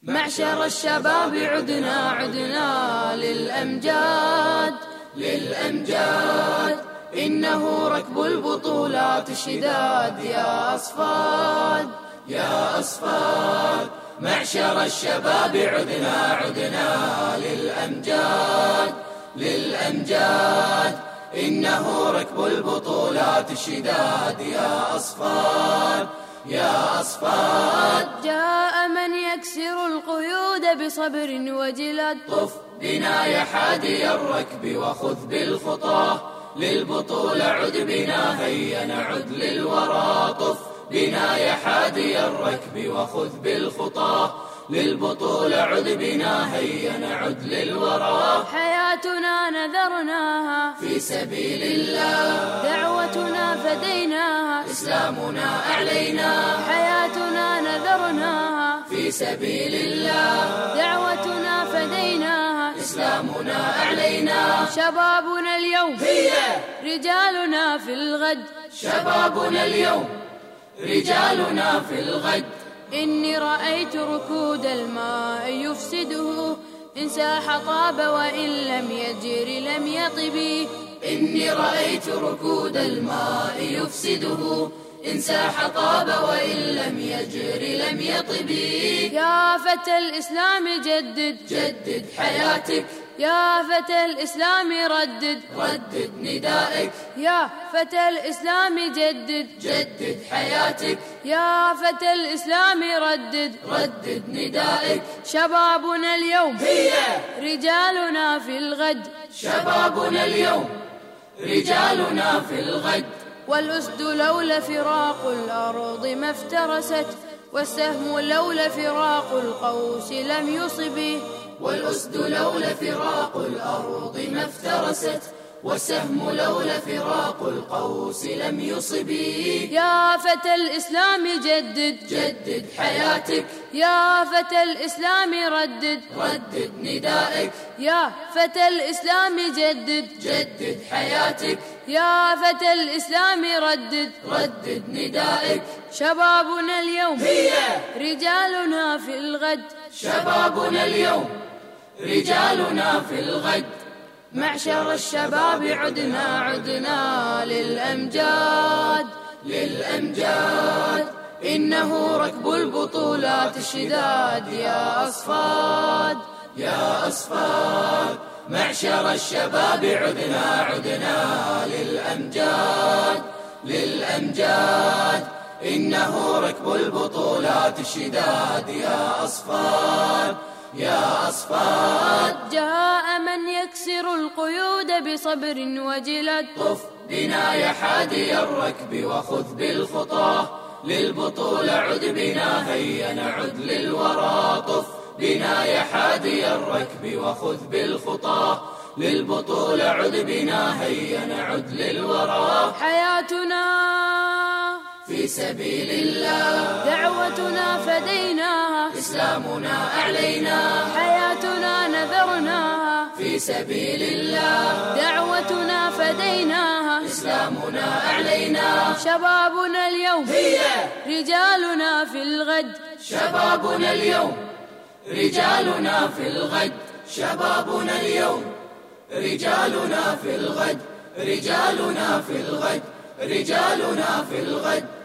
معشر الشباب عدنا للأمجاد إنه ركب البطولات شداد يا أصفاد معشر الشباب عدنا للأمجاد إنه ركب البطولات شداد يا أصفاد جاء من يكسر القيود بصبر وجلد طف بنا يا حادي الركب وخذ بالخطاه للبطولة عد بنا هيا نعد للورى طف بنا يا حادي الركب وخذ بالخطاه للبطولة عد بنا هيا نعد للورى حياتنا نذرناها في سبيل الله دعوتنا فديناها إسلامنا أعلينا حياتنا نذرناها في سبيل الله دعوتنا فديناها إسلامنا أعلينا شبابنا اليوم هي رجالنا في الغد شبابنا اليوم رجالنا في الغد إني رأيت ركود الماء يفسده إن ساح طاب وإن لم يجر لم يطب إني رأيت ركود الماء يفسده إن ساح طاب وإن لم يجر لم يطب يا فتى الإسلام جدد حياتك يا فتى الإسلام ردد ندائك يا فتى الإسلام جدد حياتك يا فتى الإسلام ردد ندائك شبابنا اليوم هي رجالنا في الغد شبابنا اليوم رجالنا في الغد والأسد لولا فراق الأرض ما افترست والسهم لولا فراق القوس لم يصب والأسد لولا فراق الأرض ما افترست والسهم لولا فراق القوس لم يصب يا فتى الإسلام جدد حياتك يا فتى الإسلام ردد ندائك يا فتى الإسلام جدد حياتك يا فتى الإسلام ردد ندائك شبابنا اليوم هي رجالنا في الغد شبابنا اليوم رجالنا في الغد معشر الشباب عدنا للأمجاد إنه ركب البطولات شداد يا أصفاد معشر الشباب عدنا للأمجاد إنه ركب البطولات شداد يا أصفاد جاء من يكسر القيود بصبر وجلد طف بنا يا حادي الركب وخذ بالخطاه للبطولة عد بنا هيا نعد للورى طف بنا يا حادي الركب وخذ بالخطاه للبطولة عد بنا هيا نعد للورى حياتنا في سبيل الله دعوتنا فديناها إسلامنا أعلينا حياتنا نذرناها في سبيل الله دعوتنا فديناها إسلامنا أعلينا شبابنا اليوم هي رجالنا في الغد شبابنا اليوم رجالنا في الغد شبابنا اليوم رجالنا في الغد رجالنا في الغد